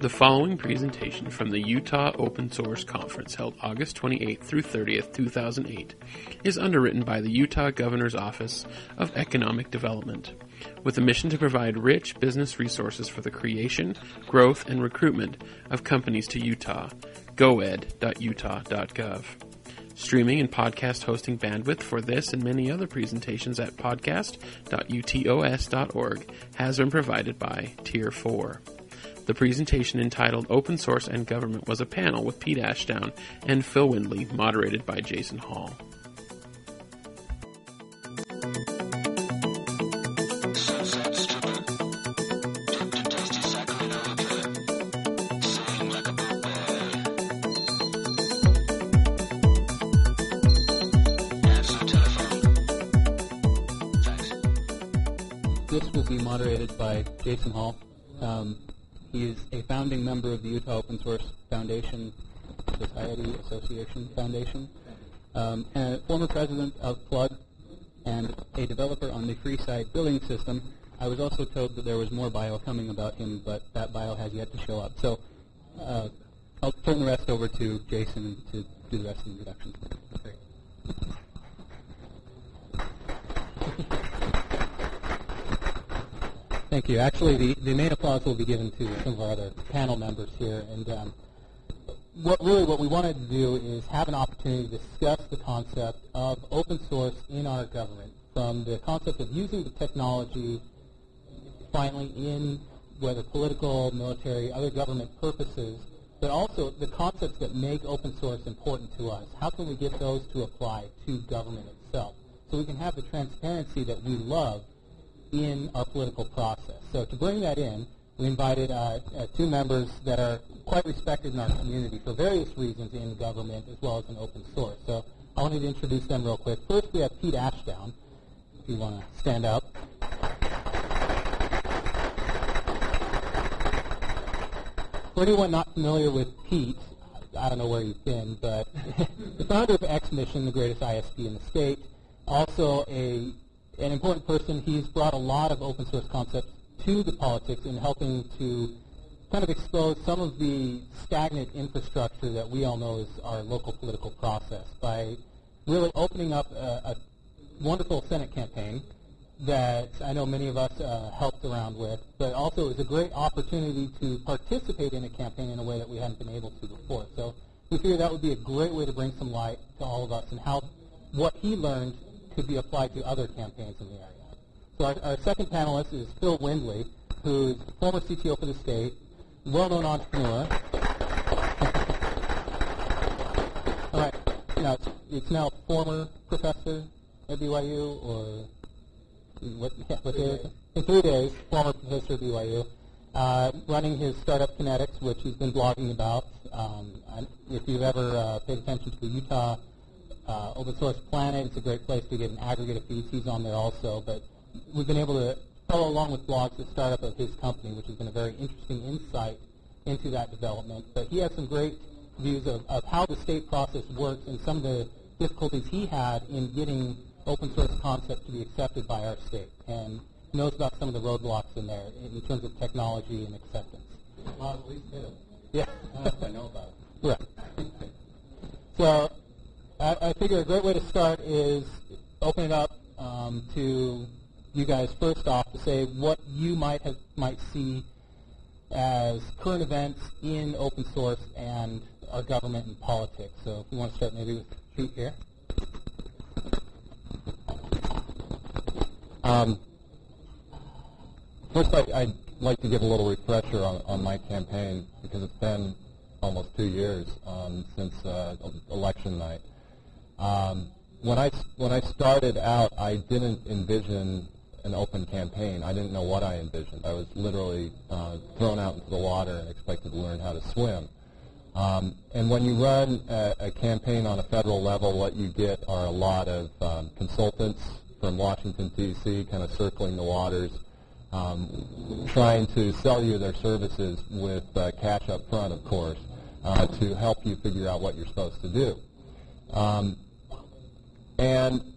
The following presentation from the Utah Open Source Conference held August 28th through 30th, 2008 is underwritten by the Utah Governor's Office of Economic Development, with a mission to provide rich business resources for the creation, growth, and recruitment of companies to Utah. goed.utah.gov. Streaming and podcast hosting bandwidth for this and many other presentations at podcast.utos.org has been provided by Tier 4. The presentation entitled Open Source and Government was a panel with Pete Ashdown and Phil Windley, moderated by Jason Hall. This will be moderated by Jason Hall. He is a founding member of the Utah Open Source Foundation, Society Association Foundation, and a former president of Plug, and a developer on the Freeside billing system. I was also told that there was more bio coming about him, but that bio has yet to show up. So I'll turn the rest over to Jason to do the rest of the introduction. Great. Thank you. Actually, the main applause will be given to some of our other panel members here. And what we wanted to do is have an opportunity to discuss the concept of open source in our government, from the concept of using the technology finally in whether political, military, other government purposes, but also the concepts that make open source important to us. How can we get those to apply to government itself so we can have the transparency that we love in our political process? So to bring that in, we invited two members that are quite respected in our community for various reasons in government as well as in open source. So I wanted to introduce them real quick. First, we have Pete Ashdown, if you want to stand up. For anyone not familiar with Pete, I don't know where you've been, but the founder of XMission, the greatest ISP in the state, also an important person. He's brought a lot of open source concepts to the politics in helping to kind of expose some of the stagnant infrastructure that we all know is our local political process by really opening up a wonderful Senate campaign that I know many of us helped around with, but also is a great opportunity to participate in a campaign in a way that we hadn't been able to before. So we figured that would be a great way to bring some light to all of us and how what he learned could be applied to other campaigns in the area. So our second panelist is Phil Windley, who's former CTO for the state, well-known entrepreneur. All right, it's now former professor at BYU, or what day is it? In 3 days, former professor at BYU, running his startup Kinetics, which he's been blogging about. If you've ever paid attention to the Utah Open Source Planet, it's a great place to get an aggregate of feeds. He's on there also, but we've been able to follow along with blogs the startup of his company, which has been a very interesting insight into that development. But he has some great views of how the state process works and some of the difficulties he had in getting open source concepts to be accepted by our state, and knows about some of the roadblocks in there in terms of technology and acceptance. Well, at least him. Yeah. I know about it. Right. So I figure a great way to start is open it up to you guys first off to say what you might see as current events in open source and our government and politics. So if you want to start maybe with Pete here. First, I'd like to give a little refresher on my campaign because it's been almost 2 years since election night. When I started out, I didn't envision an open campaign. I didn't know what I envisioned. I was literally thrown out into the water and expected to learn how to swim. And when you run a campaign on a federal level, what you get are a lot of consultants from Washington, D.C., kind of circling the waters, trying to sell you their services with cash up front, of course, to help you figure out what you're supposed to do. And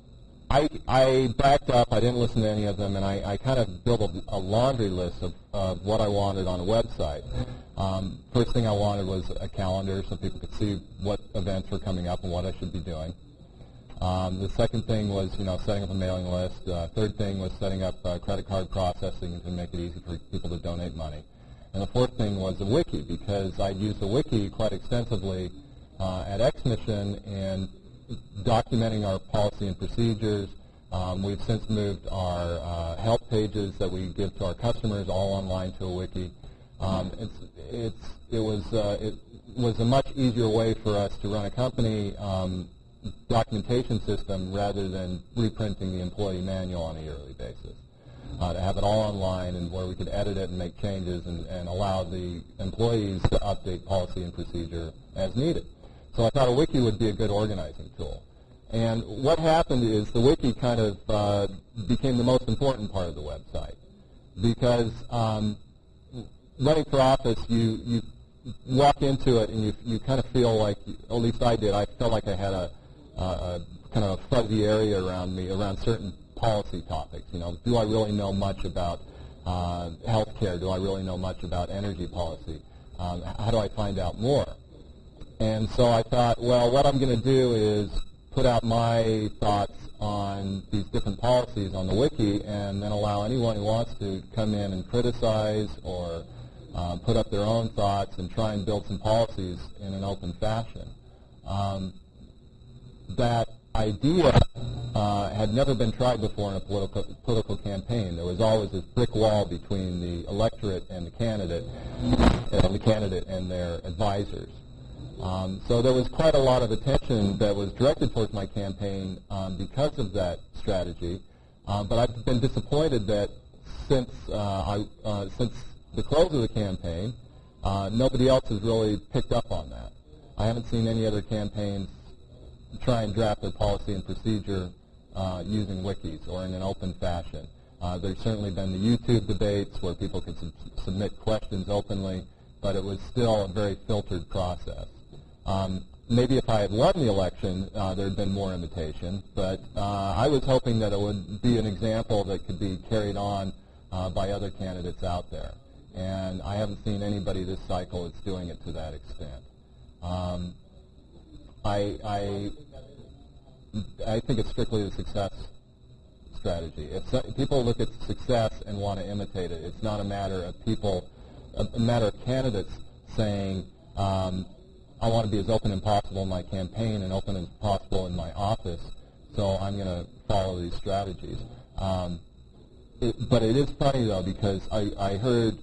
I backed up. I didn't listen to any of them, and I kind of built a laundry list of what I wanted on a website. First thing I wanted was a calendar so people could see what events were coming up and what I should be doing. The second thing was, setting up a mailing list. Third thing was setting up credit card processing to make it easy for people to donate money. And the fourth thing was a wiki, because I'd used the wiki quite extensively at Xmission in documenting our policy and procedures. We've since moved our help pages that we give to our customers all online to a wiki. It was a much easier way for us to run a company documentation system rather than reprinting the employee manual on a yearly basis. To have it all online and where we could edit it and make changes and allow the employees to update policy and procedure as needed. So I thought a wiki would be a good organizing tool. And what happened is the wiki kind of became the most important part of the website, because running for office, you walk into it and you kind of feel like, at least I did, I felt like I had a kind of a fuzzy area around me, around certain policy topics. Do I really know much about health care? Do I really know much about energy policy? How do I find out more? And so I thought, well, what I'm going to do is put out my thoughts on these different policies on the wiki, and then allow anyone who wants to come in and criticize or put up their own thoughts and try and build some policies in an open fashion. That idea had never been tried before in a political campaign. There was always this brick wall between the electorate and the candidate and their advisors. So there was quite a lot of attention that was directed towards my campaign because of that strategy. But I've been disappointed that since the close of the campaign, nobody else has really picked up on that. I haven't seen any other campaigns try and draft their policy and procedure using wikis or in an open fashion. There's certainly been the YouTube debates where people could submit questions openly, but it was still a very filtered process. Maybe if I had won the election, there had been more imitation, but I was hoping that it would be an example that could be carried on by other candidates out there. And I haven't seen anybody this cycle that's doing it to that extent. I think it's strictly a success strategy. If people look at success and want to imitate it, it's not a matter of a matter of candidates saying, I want to be as open as possible in my campaign and open as possible in my office, so I'm going to follow these strategies. But it is funny, though, because I heard,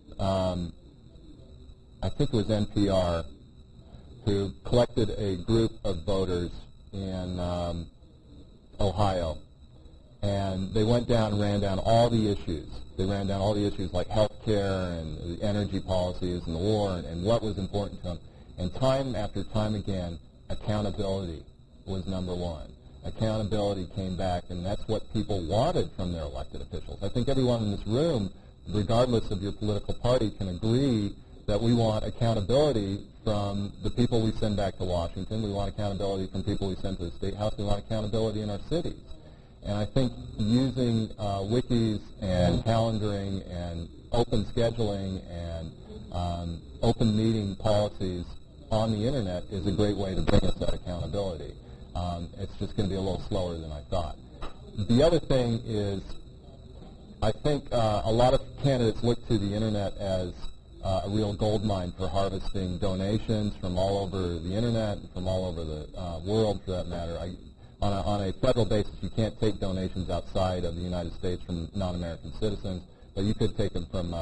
I think it was NPR, who collected a group of voters in Ohio, and they went down and ran down all the issues. They ran down all the issues like health care and the energy policies and the war and what was important to them. And time after time again, accountability was number one. Accountability came back, and that's what people wanted from their elected officials. I think everyone in this room, regardless of your political party, can agree that we want accountability from the people we send back to Washington. We want accountability from people we send to the State House. We want accountability in our cities. And I think using wikis and calendaring and open scheduling and open meeting policies on the Internet is a great way to bring us that accountability. It's just going to be a little slower than I thought. The other thing is, I think a lot of candidates look to the Internet as a real gold mine for harvesting donations from all over the Internet and from all over the world, for that matter. On a federal basis, you can't take donations outside of the United States from non-American citizens, but you could take them from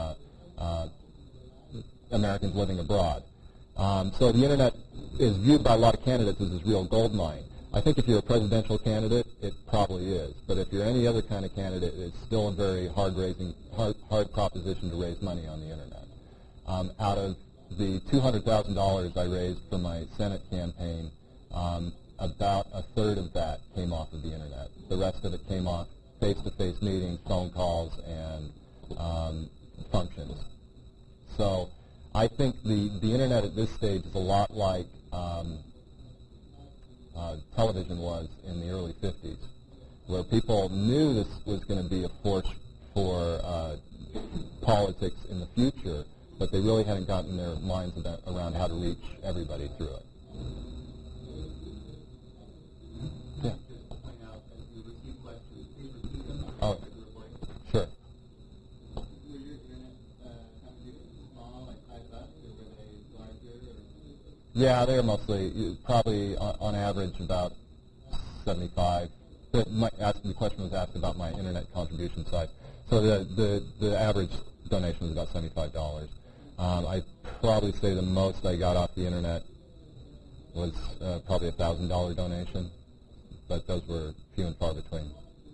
Americans living abroad. So the Internet is viewed by a lot of candidates as this real gold mine. I think if you're a presidential candidate, it probably is. But if you're any other kind of candidate, it's still a very hard proposition to raise money on the Internet. Out of the $200,000 I raised for my Senate campaign, about a third of that came off of the Internet. The rest of it came off face-to-face meetings, phone calls, and functions. So I think the Internet at this stage is a lot like television was in the early 50s, where people knew this was going to be a force for politics in the future, but they really hadn't gotten their minds around how to reach everybody through it. Yeah. Oh, sure. Yeah, they're mostly, probably on average about 75. The question was asked about my internet contribution size. So the average donation was about $75. I'd probably say the most I got off the internet was probably a $1,000 donation, but those were few and far between.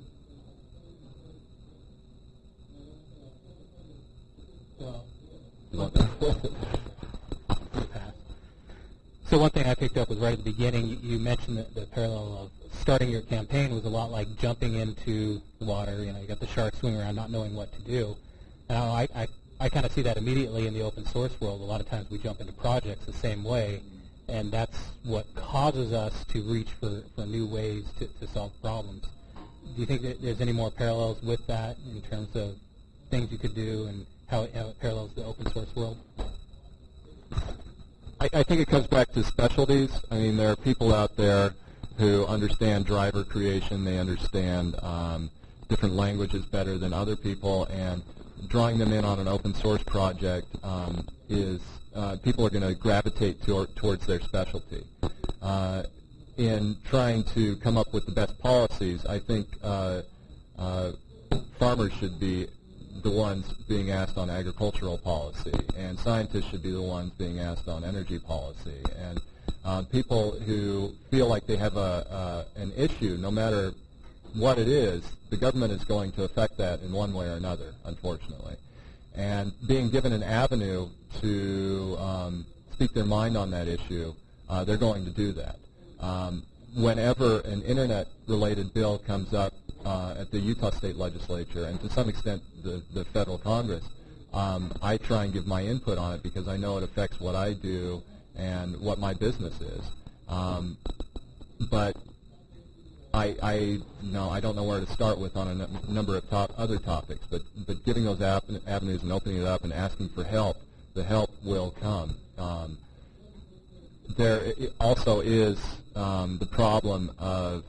So one thing I picked up was right at the beginning, you mentioned that the parallel of starting your campaign was a lot like jumping into the water. You know, you got the shark swimming around not knowing what to do. Now, I kind of see that immediately in the open source world. A lot of times we jump into projects the same way, and that's what causes us to reach for new ways to solve problems. Do you think that there's any more parallels with that in terms of things you could do and how it parallels the open source world? I think it comes back to specialties. I mean, there are people out there who understand driver creation. They understand different languages better than other people, and drawing them in on an open source project is people are going to gravitate towards their specialty. In trying to come up with the best policies, I think farmers should be the ones being asked on agricultural policy, and scientists should be the ones being asked on energy policy. And people who feel like they have an issue, no matter what it is, the government is going to affect that in one way or another, unfortunately. And being given an avenue to speak their mind on that issue, they're going to do that. Whenever an internet-related bill comes up at the Utah State Legislature, and to some extent the federal Congress, I try and give my input on it because I know it affects what I do and what my business is. But I don't know where to start with on a number of other topics, but giving those avenues and opening it up and asking for help, the help will come. There also is the problem of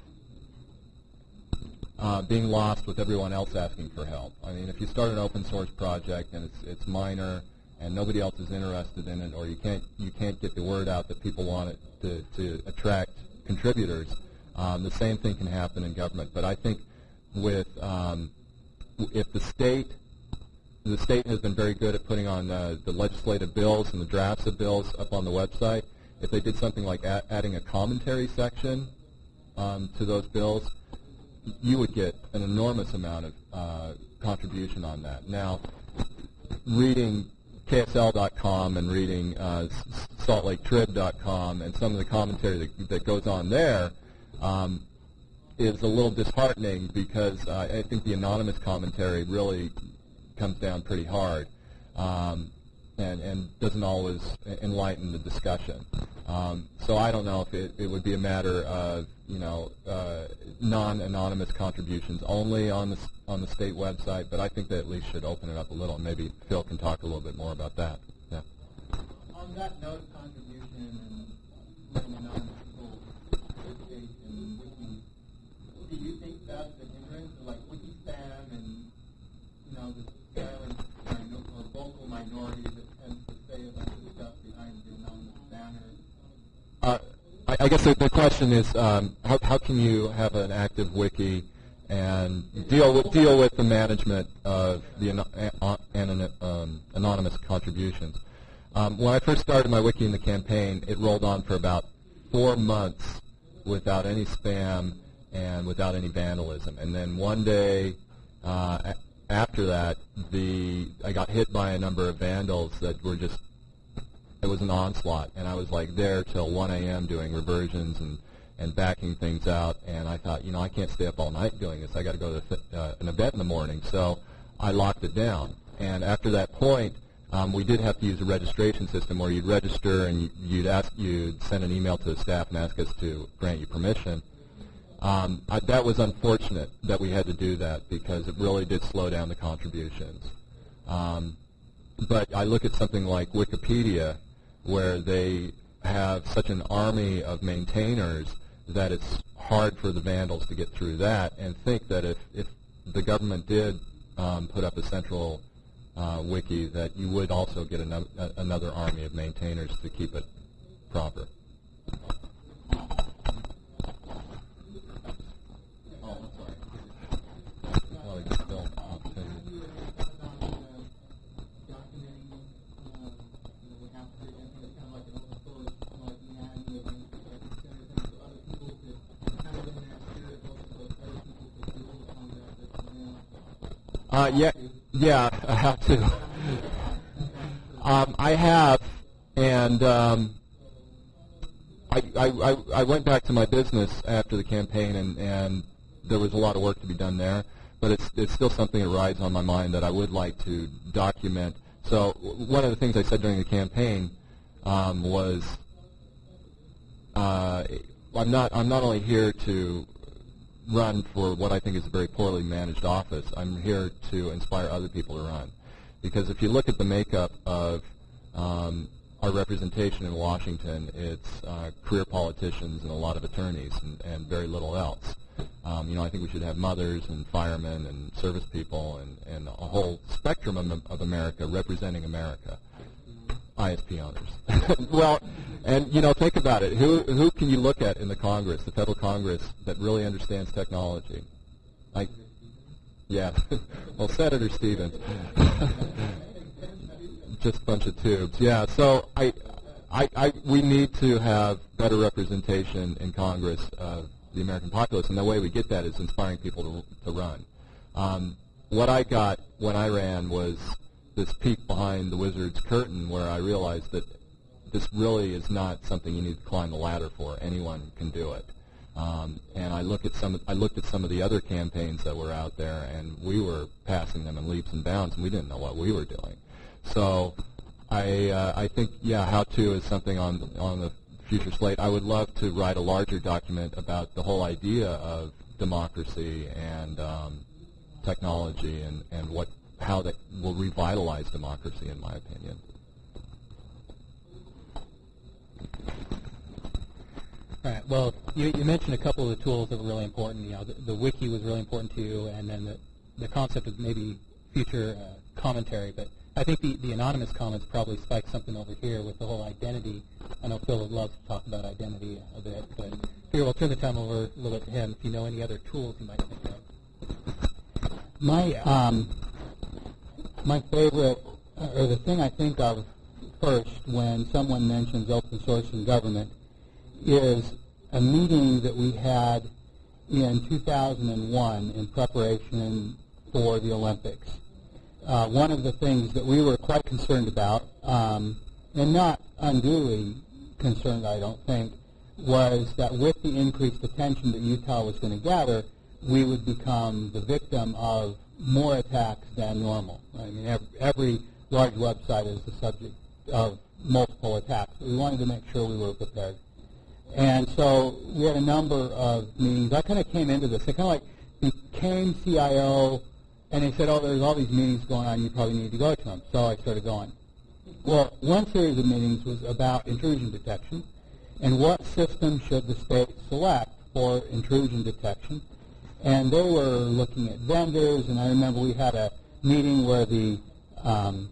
being lost with everyone else asking for help. I mean, if you start an open source project and it's minor and nobody else is interested in it, or you can't get the word out that people want it to attract contributors, the same thing can happen in government. But I think with if the state has been very good at putting on the legislative bills and the drafts of bills up on the website. If they did something like adding a commentary section to those bills, you would get an enormous amount of contribution on that. Now, reading KSL.com and reading SaltLakeTrib.com and some of the commentary that goes on there is a little disheartening because I think the anonymous commentary really comes down pretty hard and doesn't always enlighten the discussion. So I don't know if it would be a matter of non-anonymous contributions only on the state website, but I think they at least should open it up a little, and maybe Phil can talk a little bit more about that. Yeah. On that note of contribution and letting anonymous people participate in wiki, do you think that's the hindrance of like wiki spam and the silent or vocal minority that tends to say a bunch of stuff behind the anonymous banners? I guess the question is, how can you have an active wiki and deal with the management of the anonymous contributions? When I first started my wiki in the campaign, it rolled on for about 4 months without any spam and without any vandalism. And then one day after that, I got hit by a number of vandals that were just, it was an onslaught, and I was like there till 1 a.m. doing reversions and backing things out, and I thought, I can't stay up all night doing this. I got to go to an event in the morning, so I locked it down. And after that point, we did have to use a registration system where you'd register and you'd send an email to the staff and ask us to grant you permission. That was unfortunate that we had to do that because it really did slow down the contributions. But I look at something like Wikipedia, where they have such an army of maintainers that it's hard for the vandals to get through that, and think that if the government did put up a central wiki, that you would also get another army of maintainers to keep it proper. Yeah, I have to. I have, and I went back to my business after the campaign, and there was a lot of work to be done there, but it's still something that rides on my mind that I would like to document. So one of the things I said during the campaign was I'm not only here to run for what I think is a very poorly managed office. I'm here to inspire other people to run. Because if you look at the makeup of our representation in Washington, it's career politicians and a lot of attorneys and very little else. I think we should have mothers and firemen and service people and a whole spectrum of America representing America. ISP owners. Well, and think about it. Who can you look at in the Congress, the federal Congress, that really understands technology? Yeah. Well, Senator Stevens. Just a bunch of tubes. Yeah. So we need to have better representation in Congress of the American populace, and the way we get that is inspiring people to run. What I got when I ran was this peek behind the wizard's curtain, where I realized that this really is not something you need to climb the ladder for. Anyone can do it. And I looked at some of the other campaigns that were out there, and we were passing them in leaps and bounds, and we didn't know what we were doing. So I think, how-to is something on the future slate. I would love to write a larger document about the whole idea of democracy and technology and how that will revitalize democracy, in my opinion. All right. Well, you mentioned a couple of the tools that were really important. The wiki was really important to you, and then the concept of maybe future commentary. But I think the anonymous comments probably spike something over here with the whole identity. I know Phil would love to talk about identity a bit, but here we'll turn the time over a little bit to him. If you know any other tools you might think of. My favorite, or the thing I think of first when someone mentions open source in government, is a meeting that we had in 2001 in preparation for the Olympics. One of the things that we were quite concerned about, and not unduly concerned, I don't think, was that with the increased attention that Utah was going to gather, we would become the victim of more attacks than normal. I mean, every large website is the subject of multiple attacks. We wanted to make sure we were prepared. And so we had a number of meetings. I kind of came into this. I kind of like became CIO, and they said, there's all these meetings going on. You probably need to go to them. So I started going. Well, one series of meetings was about intrusion detection and what system should the state select for intrusion detection. And they were looking at vendors, and I remember we had a meeting where an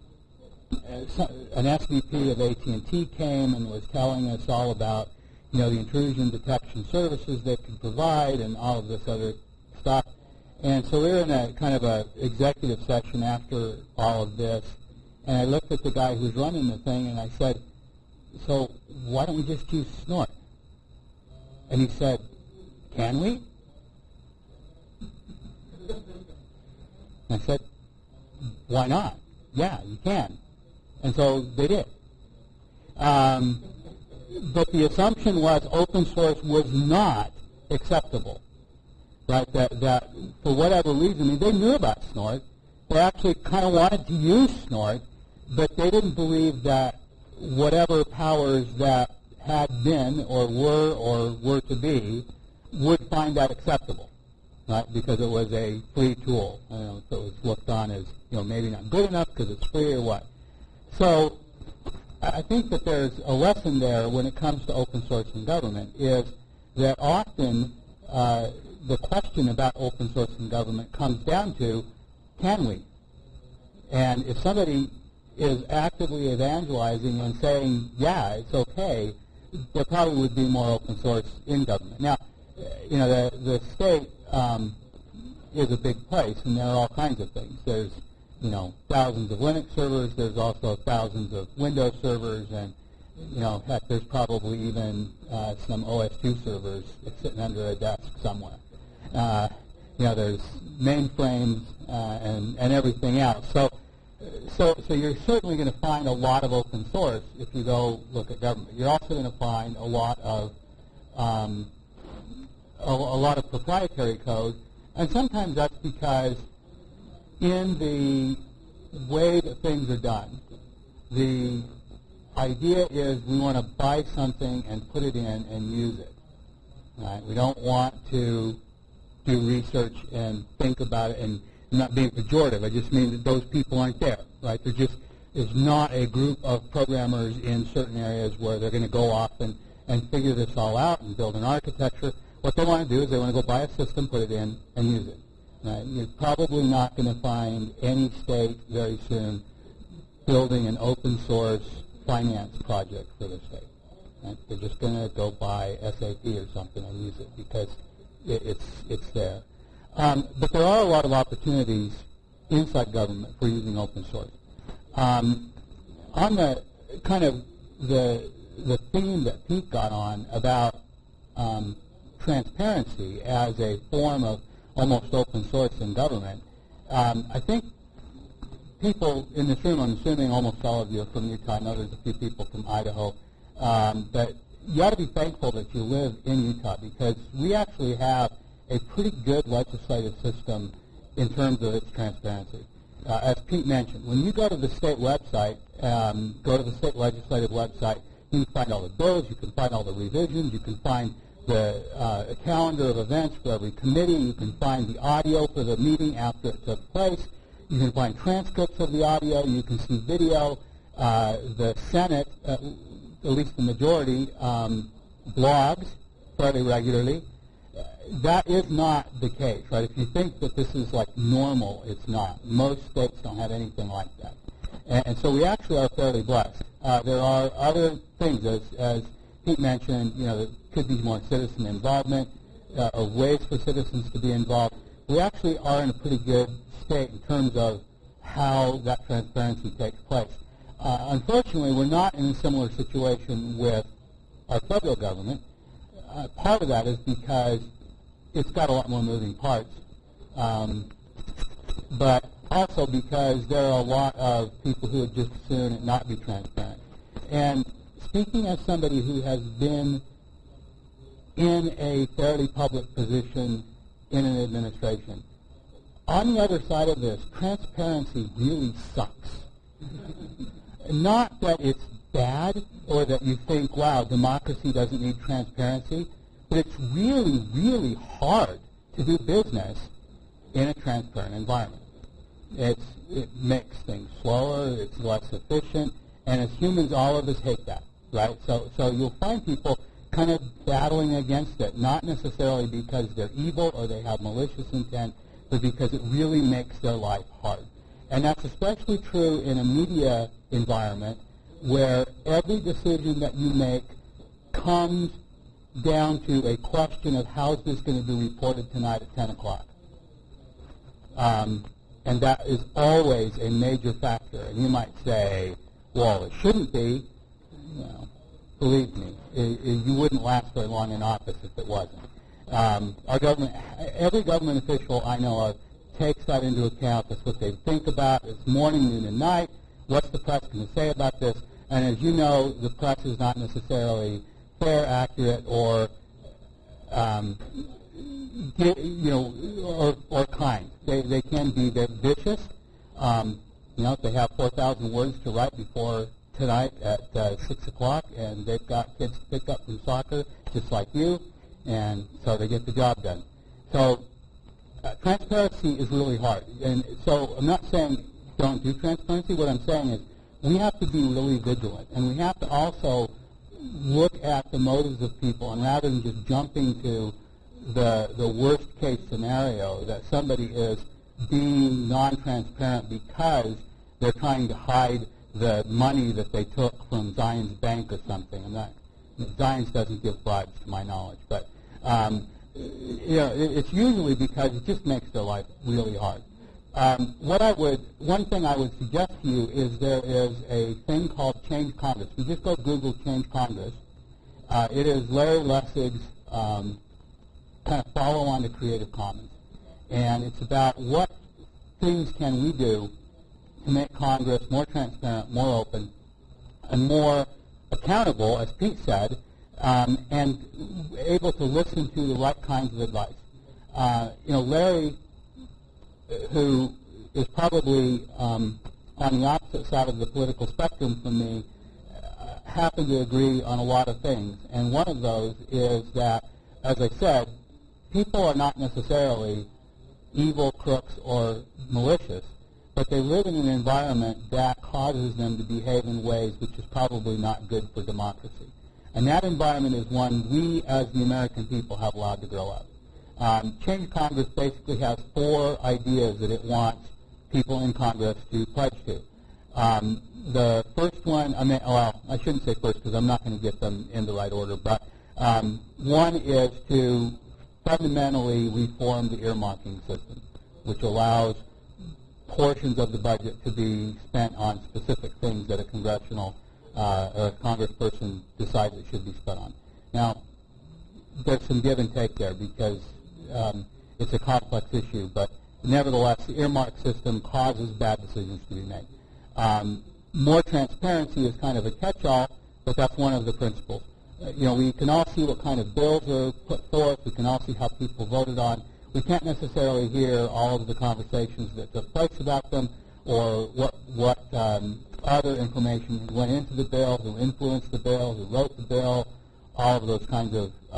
SVP of AT&T came and was telling us all about the intrusion detection services they can provide and all of this other stuff. And so we were in a kind of a executive session after all of this, and I looked at the guy who was running the thing, and I said, so why don't we just use Snort? And he said, can we? And I said, why not? Yeah, you can. And so they did. But the assumption was open source was not acceptable, right? That for whatever reason, they knew about Snort. They actually kind of wanted to use Snort, but they didn't believe that whatever powers that had been or were to be would find that acceptable, right? Because it was a free tool. So it was looked on as maybe not good enough because it's free or what. So I think that there's a lesson there when it comes to open source in government is that often the question about open source in government comes down to, can we? And if somebody is actively evangelizing and saying, yeah, it's okay, there probably would be more open source in government. Now, the state is a big place, and there are all kinds of things. There's, thousands of Linux servers. There's also thousands of Windows servers, and, heck, there's probably even some OS2 servers sitting under a desk somewhere. There's mainframes and everything else. So you're certainly going to find a lot of open source if you go look at government. You're also going to find a lot of proprietary code, and sometimes that's because in the way that things are done, the idea is we want to buy something and put it in and use it. Right? We don't want to do research and think about it, and I'm not being pejorative. I just mean that those people aren't there. Right? There just is not a group of programmers in certain areas where they're going to go off and figure this all out and build an architecture. What they want to do is they want to go buy a system, put it in, and use it. Right? You're probably not going to find any state very soon building an open source finance project for the state. Right? They're just going to go buy SAP or something and use it because it's there. But there are a lot of opportunities inside government for using open source. On the kind of the theme that Pete got on about transparency as a form of almost open source in government, I think people in this room, I'm assuming almost all of you are from Utah. I know there's a few people from Idaho. But you ought to be thankful that you live in Utah because we actually have a pretty good legislative system in terms of its transparency. As Pete mentioned, when you go to the state website, go to the state legislative website, you can find all the bills, you can find all the revisions, you can find the calendar of events for every committee, you can find the audio for the meeting after it took place, you can find transcripts of the audio, you can see video. The Senate, at least the majority, blogs fairly regularly. That is not the case, right? If you think that this is like normal, it's not. Most states don't have anything like that. And so we actually are fairly blessed. There are other things, as Pete mentioned, there could be more citizen involvement or ways for citizens to be involved. We actually are in a pretty good state in terms of how that transparency takes place. Unfortunately, we're not in a similar situation with our federal government. Part of that is because it's got a lot more moving parts, but also because there are a lot of people who would just as soon it not be transparent. And speaking as somebody who has been in a fairly public position in an administration, on the other side of this, transparency really sucks. Not that it's bad or that you think, wow, democracy doesn't need transparency, but it's really, really hard to do business in a transparent environment. It makes things slower, it's less efficient, and as humans, all of us hate that, right? So you'll find people kind of battling against it, not necessarily because they're evil or they have malicious intent, but because it really makes their life hard. And that's especially true in a media environment where every decision that you make comes down to a question of how is this going to be reported tonight at 10 o'clock. And that is always a major factor. And you might say, well, it shouldn't be. Well, believe me, you wouldn't last very long in office if it wasn't. Our government, every government official I know of takes that into account. That's what they think about. It's morning, noon, and night. What's the press going to say about this? And as you know, the press is not necessarily fair, accurate, or or kind. They can be vicious. If they have 4,000 words to write before tonight at 6 o'clock, and they've got kids to pick up from soccer, just like you, and so they get the job done. So transparency is really hard. And so I'm not saying don't do transparency. What I'm saying is we have to be really vigilant, and we have to also look at the motives of people, and rather than just jumping to the worst case scenario that somebody is being non-transparent because they're trying to hide the money that they took from Zion's bank or something. Zion's doesn't give bribes to my knowledge, but it's usually because it just makes their life really hard. One thing I would suggest to you is there is a thing called Change Congress. You just go Google Change Congress. It is Larry Lessig's kind of follow-on to Creative Commons. And it's about what things can we do to make Congress more transparent, more open, and more accountable, as Pete said, and able to listen to the right kinds of advice. Larry, who is probably on the opposite side of the political spectrum from me, happen to agree on a lot of things. And one of those is that, as I said, people are not necessarily evil, crooks, or malicious, but they live in an environment that causes them to behave in ways which is probably not good for democracy. And that environment is one we, as the American people, have allowed to grow up. Change Congress basically has 4 ideas that it wants people in Congress to pledge to. The first one, I shouldn't say first because I'm not going to get them in the right order, but one is to fundamentally reform the earmarking system, which allows portions of the budget to be spent on specific things that a congressional or a congressperson decides it should be spent on. Now, there's some give and take there because it's a complex issue, but nevertheless, the earmark system causes bad decisions to be made. More transparency is kind of a catch-all, but that's one of the principles. We can all see what kind of bills are put forth. We can all see how people voted on. We can't necessarily hear all of the conversations that took place about them, or what other information went into the bill, who influenced the bill, who wrote the bill. All that kind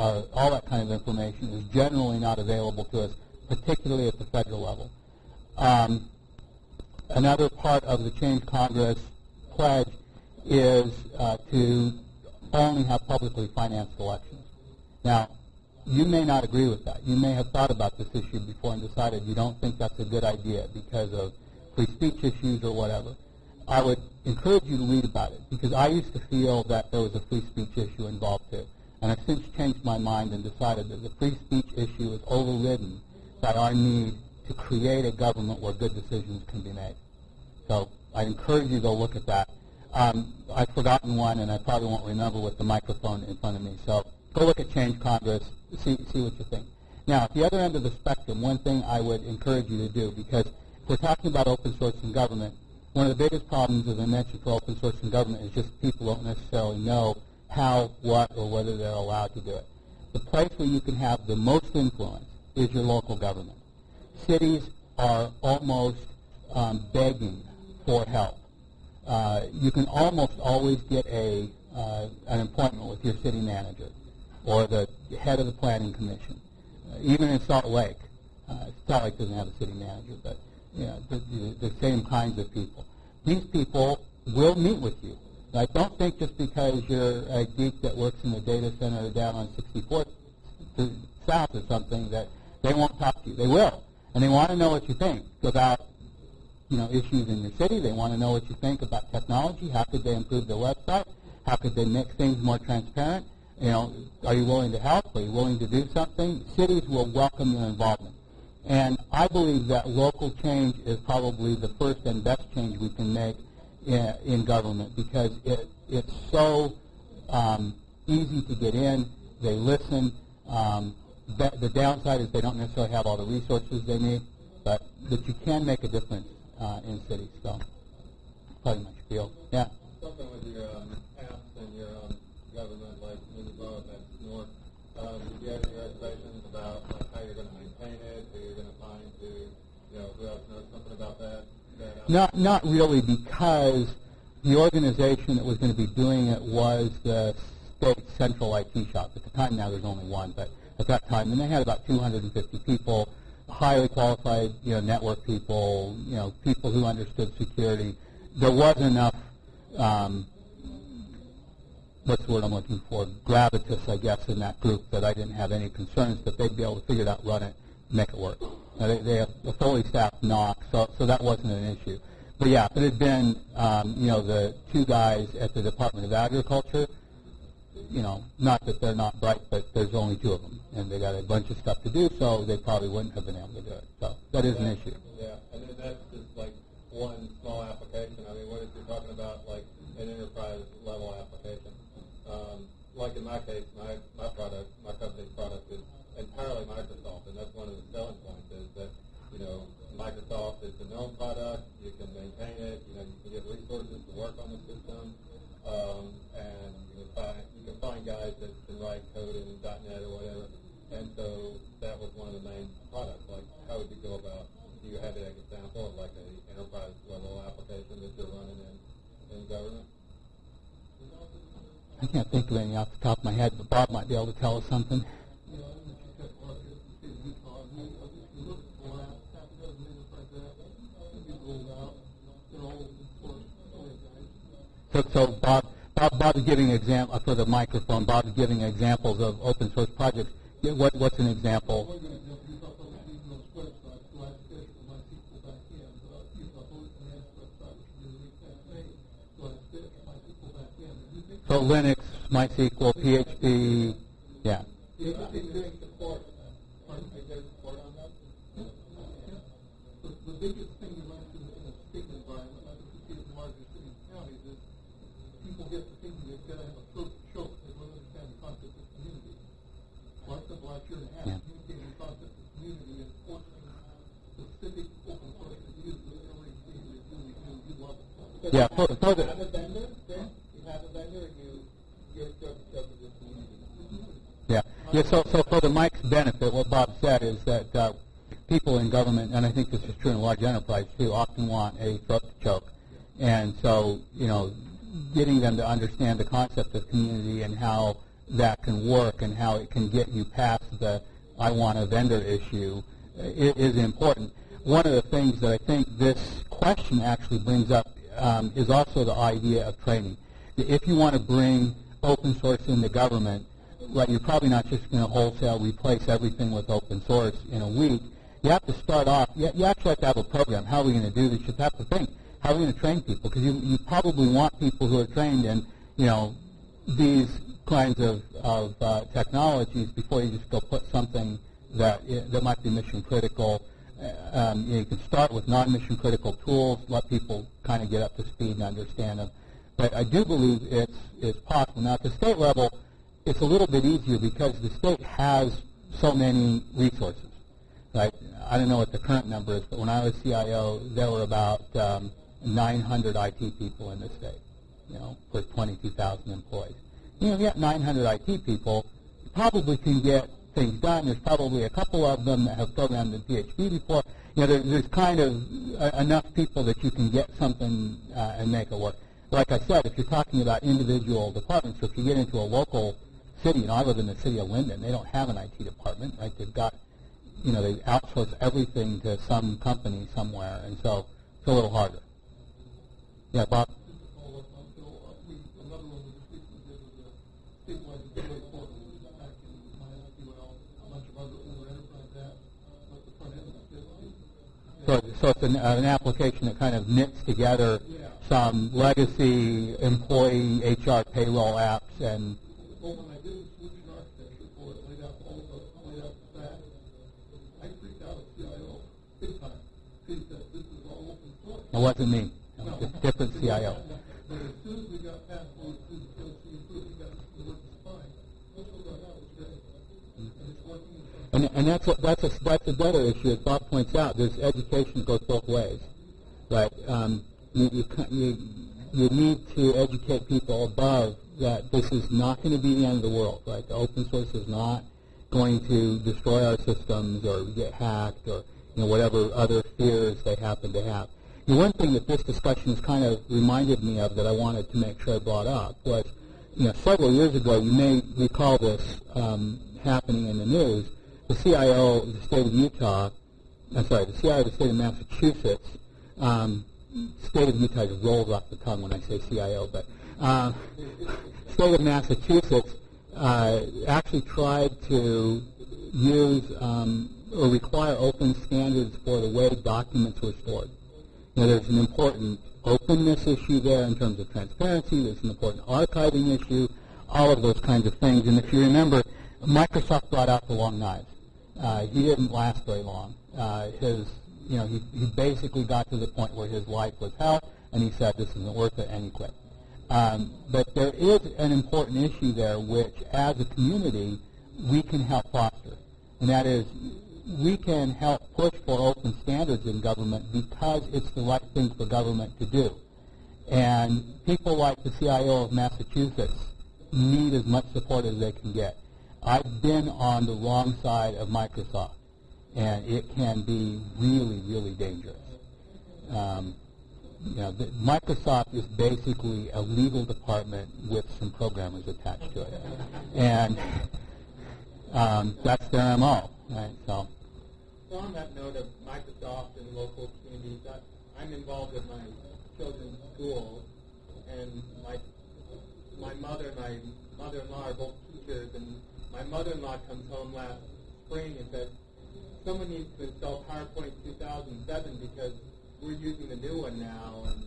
of information is generally not available to us, particularly at the federal level. Another part of the Change Congress pledge is to only have publicly financed elections. Now, you may not agree with that. You may have thought about this issue before and decided you don't think that's a good idea because of free speech issues or whatever. I would encourage you to read about it because I used to feel that there was a free speech issue involved too. And I've since changed my mind and decided that the free speech issue is overridden by our need to create a government where good decisions can be made. So I encourage you to go look at that. I've forgotten one, and I probably won't remember with the microphone in front of me. So go look at Change Congress, see what you think. Now, at the other end of the spectrum, one thing I would encourage you to do, because if we're talking about open source in government, one of the biggest problems, as I mentioned, for open source in government is just people don't necessarily know how, what, or whether they're allowed to do it. The place where you can have the most influence is your local government. Cities are almost begging for help. You can almost always get an appointment with your city manager or the head of the planning commission. Even in Salt Lake doesn't have a city manager, but the same kinds of people. These people will meet with you. Like, don't think just because you're a geek that works in the data center down on 64th South or something that they won't talk to you. They will, and they want to know what you think about issues in your city. They want to know what you think about technology. How could they improve their website? How could they make things more transparent? Are you willing to help? Are you willing to do something? Cities will welcome your involvement. And I believe that local change is probably the first and best change we can make in government because it's so easy to get in. They listen. The downside is they don't necessarily have all the resources they need, but that you can make a difference in cities. So probably my spiel. Yeah. Something with your apps and your government, like Mini Broadband North. Do you have any reservations about how you're going to maintain it, who you're going to find who else knows something about that? Not really, because the organization that was going to be doing it was the state central IT shop. At the time now there's only one, but at that time, and they had about 250 people, highly qualified, network people, people who understood security. There wasn't enough, what's the word I'm looking for, gravitas, I guess, in that group that I didn't have any concerns that they'd be able to figure it out, run it, make it work. Now, they have a fully staffed NOC, so that wasn't an issue. But yeah, if it had been, the two guys at the Department of Agriculture, not that they're not bright, but there's only two of them, and they got a bunch of stuff to do, so they probably wouldn't have been able to do it. So that is an issue. Yeah, and then that's just like one small application. I mean, what if you're talking about like an enterprise level application? Like in my case, my company's product is entirely Microsoft, and that's one of the selling points is that Microsoft is a known product. You can maintain it. You can get resources to work on the system, and you can find guys that can write code in .NET or whatever. And so that was one of the main products. Like, how would you go about? Do you have an example of like an enterprise level application that you're running in government? I can't think of any off the top of my head, but Bob might be able to tell us something. So Bob is giving example for the microphone. Bob is giving examples of open source projects. What's an example? So Linux, MySQL, PHP, yeah. The biggest thing you run into in a state environment, like if you see it in larger cities and counties, is people get to thinking they've got to have a throat to choke. They don't understand the concept of community. Well, I spent the last year and a half communicating the concept of community and forcing specific open source reviews with every thing they do, you love it. Yeah, for the you have a vendor, then you have a vendor and you get throat to choke with the community. Yeah. So for the Mike's benefit, what Bob said is that people in government, and I think this is true in large enterprise too, often want a throat to choke. And so, getting them to understand the concept of community and how that can work and how it can get you past the I want a vendor issue is important. One of the things that I think this question actually brings up is also the idea of training. If you want to bring open source into government, you're probably not just going to wholesale replace everything with open source in a week. You have to start off, you actually have to have a program. How are we going to do this? You have to think, how are we going to train people? Because you probably want people who are trained in, these kinds of technologies before you just go put something that might be mission critical. You can start with non-mission critical tools, let people kind of get up to speed and understand them. But I do believe it's possible. Now, at the state level, it's a little bit easier because the state has so many resources. Right? I don't know what the current number is, but when I was CIO, there were about 900 IT people in the state, for 22,000 employees. You got 900 IT people, you probably can get things done. There's probably a couple of them that have programmed in PHP before. There's kind of enough people that you can get something and make it work. Like I said, if you're talking about individual departments, so if you get into a local city, I live in the city of Linden, they don't have an IT department, right? They've got they outsource everything to some company somewhere, and so it's a little harder. Yeah, Bob? So it's an application that kind of knits together some legacy employee HR payroll apps and... Well, when I did the solution architecture for it, laid out the stack, I freaked out at CIO big time. He said, this is all open source. It wasn't me. It was a different CIO. But as soon as we got past those two PLC improving, got the work fine. Most of that was great. And it's working. And that's another issue, as Bob points out. There's education that goes both ways, right? You need to educate people above that this is not going to be the end of the world, right? The open source is not going to destroy our systems or get hacked or whatever other fears they happen to have. One thing that this discussion has kind of reminded me of that I wanted to make sure I brought up was, several years ago, you may recall this, happening in the news, the CIO of the state of Utah, the CIO of the state of Massachusetts, state of Utah just rolls off the tongue when I say CIO, but state of Massachusetts actually tried to use or require open standards for the way documents were stored. There's an important openness issue there in terms of transparency. There's an important archiving issue, all of those kinds of things. And if you remember, Microsoft brought out the long knives. He didn't last very long. He basically got to the point where his life was hell, and he said, this isn't worth it, and he quit. But there is an important issue there which, as a community, we can help foster. And that is, we can help push for open standards in government because it's the right thing for government to do. And people like the CIO of Massachusetts need as much support as they can get. I've been on the wrong side of Microsoft, and it can be really, really dangerous. Microsoft is basically a legal department with some programmers attached to it, and that's their MO, right? So on that note of Microsoft and local communities, I'm involved with my children's school, and my mother-in-law are both teachers, and my mother-in-law comes home last spring and said, someone needs to install PowerPoint 2007 because we're using the new one now, and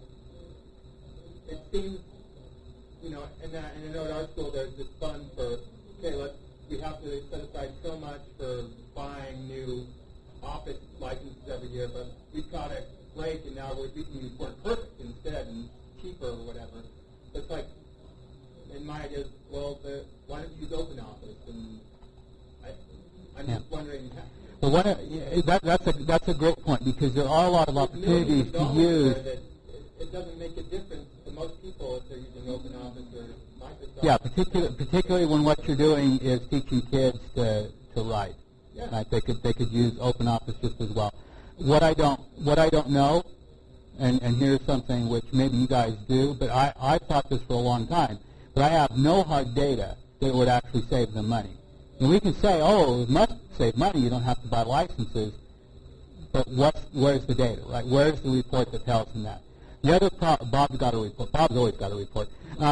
it seems, and I know at our school there's this fund for, we have to set aside so much for buying new office licenses every year, but we've got a break, and now we can use WordPerfect instead and cheaper or whatever. It's like, and my idea is, why don't you use OpenOffice? And I'm just wondering. Well, that's a great point, because there are a lot of opportunities to use. It doesn't make a difference to most people if they're using OpenOffice or Microsoft. Yeah, particularly when what you're doing is teaching kids to write. Yeah. Right? They could use OpenOffice just as well. What I don't know, and here's something which maybe you guys do, but I thought this for a long time, but I have no hard data that would actually save them money. And we can say, it must save money, you don't have to buy licenses, but where's the data, right? Where's the report that tells them that? The other Bob's got a report. Bob's always got a report.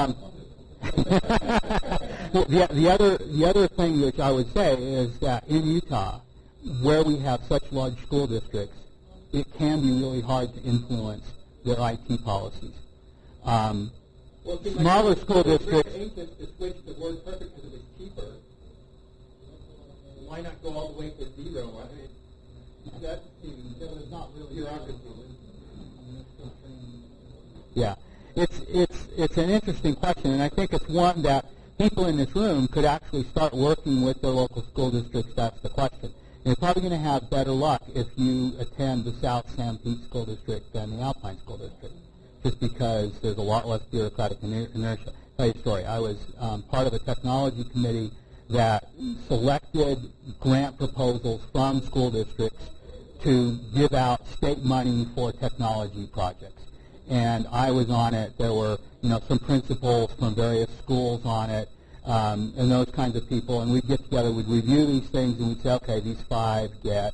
The other thing which I would say is that in Utah, where we have such large school districts, it can be really hard to influence their IT policies. Smaller school districts. We're anxious to switch to WordPerfect because it was cheaper. Why not go all the way to zero? I mean, that seems it's not really bureaucracy. Yeah, it's an interesting question, and I think it's one that people in this room could actually start working with their local school districts. That's the question. And you're probably going to have better luck if you attend the South San Pete School District than the Alpine School District, just because there's a lot less bureaucratic inertia. I'll tell you a story. I was part of a technology committee that selected grant proposals from school districts to give out state money for technology projects. And I was on it. There were, some principals from various schools on it, and those kinds of people. And we'd get together, we'd review these things, and we'd say, okay, these 5 get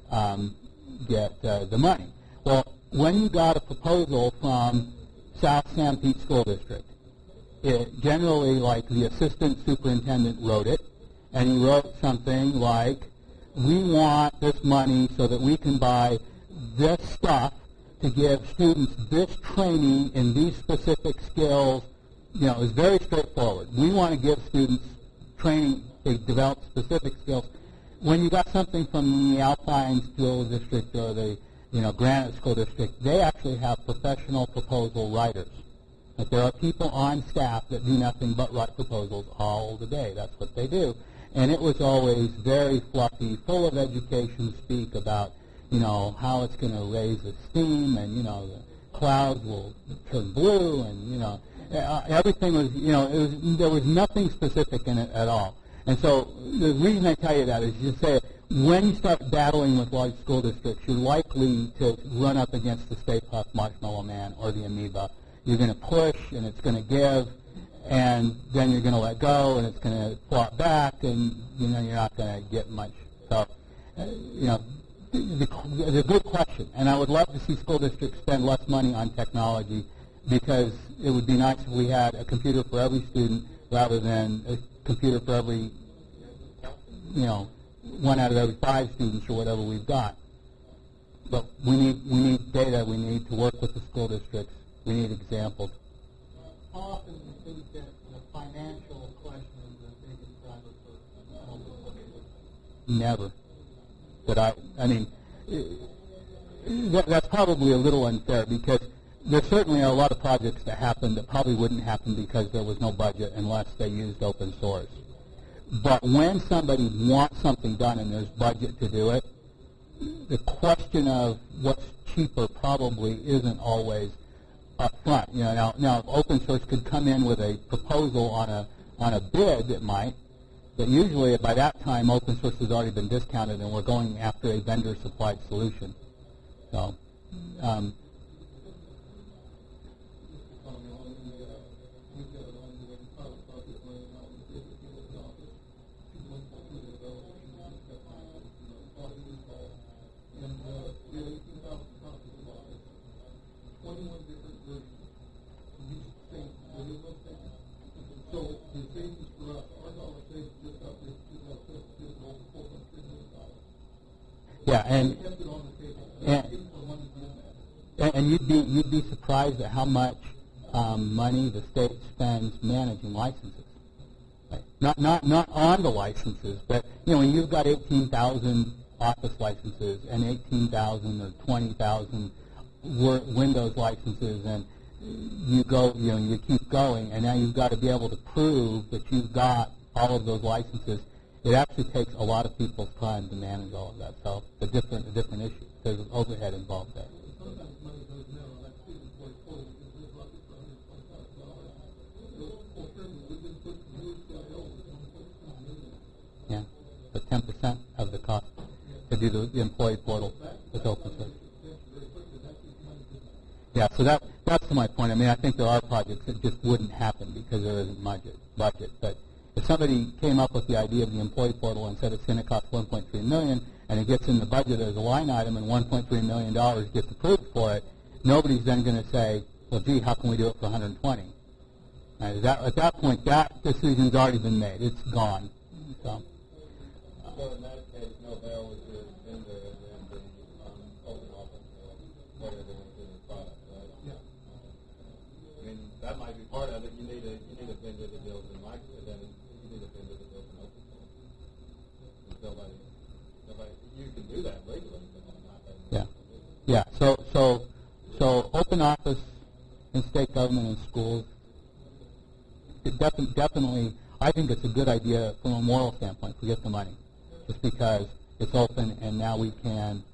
the money. Well, when you got a proposal from South San Pete School District, it generally, like, the assistant superintendent wrote it, and he wrote something like, we want this money so that we can buy this stuff to give students this training in these specific skills. It was very straightforward. We want to give students training to develop specific skills. When you got something from the Alpine School District or the Granite School District, they actually have professional proposal writers. But there are people on staff that do nothing but write proposals all the day. That's what they do. And it was always very fluffy, full of education speak about how it's going to raise esteem, and, the clouds will turn blue, and, everything was, there was nothing specific in it at all. And so the reason I tell you that is just say, when you start battling with large school districts, you're likely to run up against the Stay Puft Marshmallow Man or the Amoeba. You're going to push, and it's going to give, and then you're going to let go, and it's going to flop back, and you're not going to get much. So, it's a good question, and I would love to see school districts spend less money on technology, because it would be nice if we had a computer for every student rather than a computer for every, 1 out of every 5 students or whatever we've got. But we need data. We need to work with the school districts. We need examples. How often do you think that the financial question is the biggest driver for Never. But that's probably a little unfair, because there certainly are a lot of projects that happen that probably wouldn't happen because there was no budget unless they used open source. But when somebody wants something done and there's budget to do it, the question of what's cheaper probably isn't always up front. Now if open source could come in with a proposal on a bid, it might. But usually by that time, open source has already been discounted, and we're going after a vendor-supplied solution. So, yeah, and you'd be surprised at how much money the state spends managing licenses. Right? Not on the licenses, but when you've got 18,000 Office licenses and 18,000 or 20,000 Windows licenses, and you keep going, and now you've got to be able to prove that you've got all of those licenses. It actually takes a lot of people's time to manage all of that. So a different issue. There's an overhead involved there. Yeah, but 10% of the cost to do the employee portal with open source. Yeah, so that's my point. I think there are projects that just wouldn't happen because there isn't budget. But if somebody came up with the idea of the employee portal and said it's going to cost $1.3 million, and it gets in the budget as a line item, and $1.3 million gets approved for it, nobody's then going to say, well, gee, how can we do it for 120? At that point, that decision's already been made. It's gone. So in that case, no bail was the vendor, and then the open office whatever they want to do the product, right? Yeah. That might be part of it. You need a vendor that builds in Microsoft, and you need a vendor that builds in open source. Nobody, you can do that legally, but not that. Yeah. So open office in state government and schools, it definitely, I think it's a good idea from a moral standpoint to get the money, just because it's open and now we can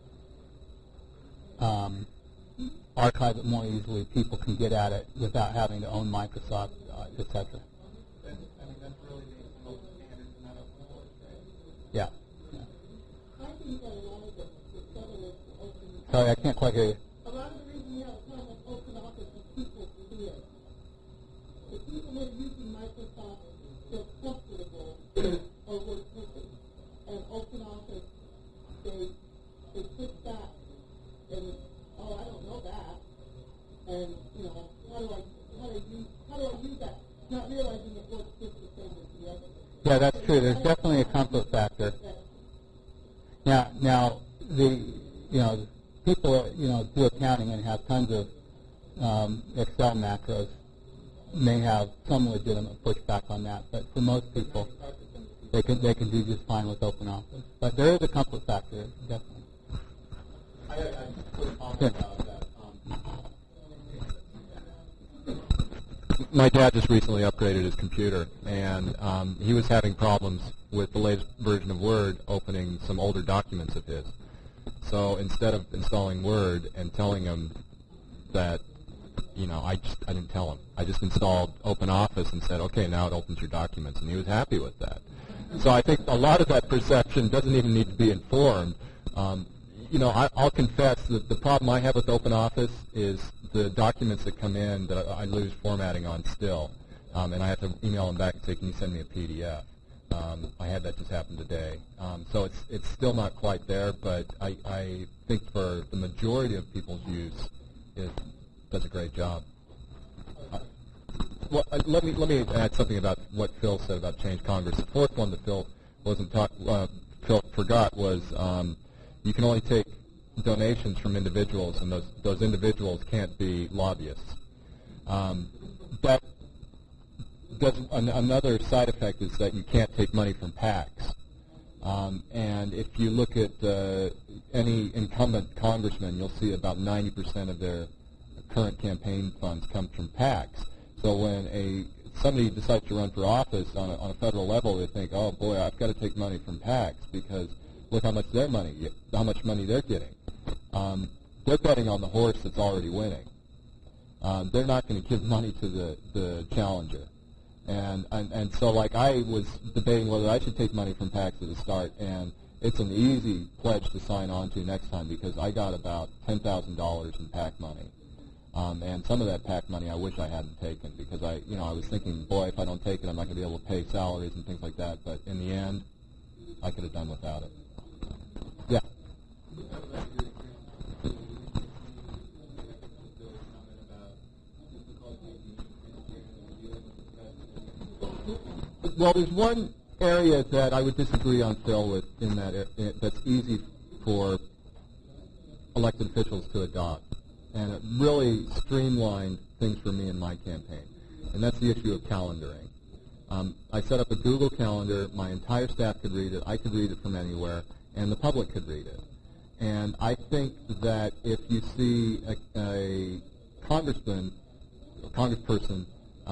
archive it more easily. People can get at it without having to own Microsoft, etc. That's really the open standards and not open source, right? Yeah. I think that a lot of the trouble with open... Sorry, I can't quite hear you. A lot of the reason we have a problem with open office is people fear. The people who are using Microsoft feel comfortable over Google. And open office, they push back and, oh, I don't know that. And, how do I use that? Not realizing it works just the same as the other. Yeah, that's true. There's definitely a comfort factor. Now the people do accounting and have tons of Excel macros may have some legitimate pushback on that, but for most people, they can do just fine with OpenOffice. But there is a comfort factor, definitely. I put comment about that. My dad just recently upgraded his computer, and he was having problems with the latest version of Word opening some older documents of his. So instead of installing Word and telling him that, I didn't tell him. I just installed OpenOffice and said, okay, now it opens your documents, and he was happy with that. So I think a lot of that perception doesn't even need to be informed. I'll confess that the problem I have with OpenOffice is the documents that come in that I lose formatting on still. and I have to email them back and say, can you send me a PDF? I had that just happen today. So it's still not quite there, but I think for the majority of people's use, it does a great job. Well, let me add something about what Phil said about Change Congress. The fourth one that Phil Phil forgot was you can only take donations from individuals, and those individuals can't be lobbyists. That does another side effect is that you can't take money from PACs. And if you look at any incumbent congressman, you'll see about 90% of their current campaign funds come from PACs. So when somebody decides to run for office on a federal level, they think, oh boy, I've got to take money from PACs because look how much money they're getting. They're betting on the horse that's already winning. They're not going to give money to the challenger. And so like I was debating whether I should take money from PACs at the start, and it's an easy pledge to sign on to next time because I got about $10,000 in PAC money. And some of that PAC money I wish I hadn't taken because I was thinking, boy, if I don't take it, I'm not going to be able to pay salaries and things like that. But in the end, I could have done without it. Yeah. Well, there's one area that I would disagree on, Phil, with in that that's easy for elected officials to adopt. And it really streamlined things for me in my campaign. And that's the issue of calendaring. I set up a Google Calendar. My entire staff could read it. I could read it from anywhere. And the public could read it. And I think that if you see a congressman or congressperson